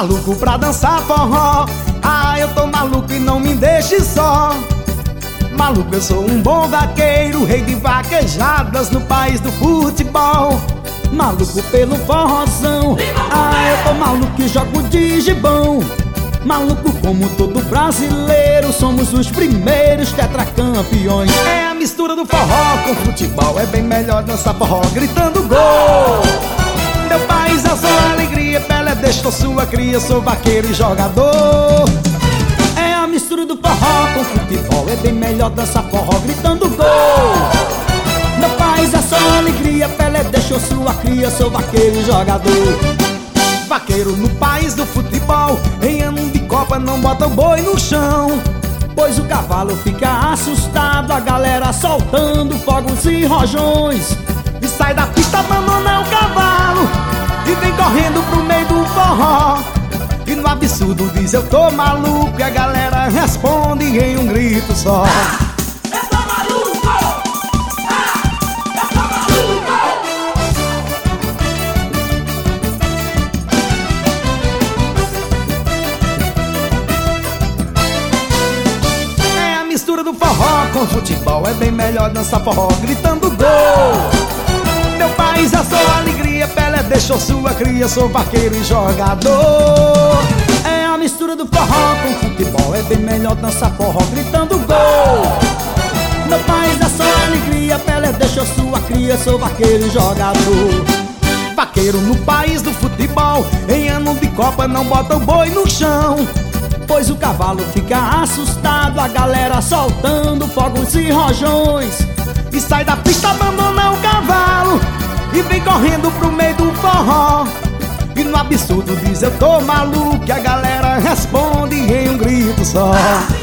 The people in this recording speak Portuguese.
maluco pra dançar forró. Ah, eu tô maluco e não me deixe só. Maluco, eu sou um bom vaqueiro, rei de vaquejadas no país do futebol. Maluco pelo forrozão. Ah, eu tô maluco e jogo de gibão. Maluco como todo brasileiro, somos os primeiros tetracampeões. É a mistura do forró com futebol, é bem melhor dançar forró gritando gol. Meu país é só alegria, Pelé deixou sua cria, sou vaqueiro e jogador. É a mistura do forró com futebol, é bem melhor dançar forró gritando gol. Meu país é só alegria, Pelé deixou sua cria, sou vaqueiro e jogador. Vaqueiro no país do futebol, em ano de Copa não bota o boi no chão, pois o cavalo fica assustado, a galera soltando fogos e rojões. E sai da pista, abandona o cavalo e vem correndo pro meio do forró. E no absurdo diz eu tô maluco, e a galera responde em um grito só. Mistura do forró com futebol, é bem melhor dançar forró gritando gol. Meu país é só alegria, Pelé deixou sua cria, sou vaqueiro e jogador. É a mistura do forró com futebol, é bem melhor dançar forró gritando gol. Meu país é só alegria, Pelé deixou sua cria, sou vaqueiro e jogador. Vaqueiro no país do futebol, em ano de Copa não bota o boi no chão, pois o cavalo fica assustado, a galera soltando fogos e rojões. E sai da pista, abandona o cavalo e vem correndo pro meio do forró. E no absurdo diz eu tô maluco, e a galera responde em um grito só.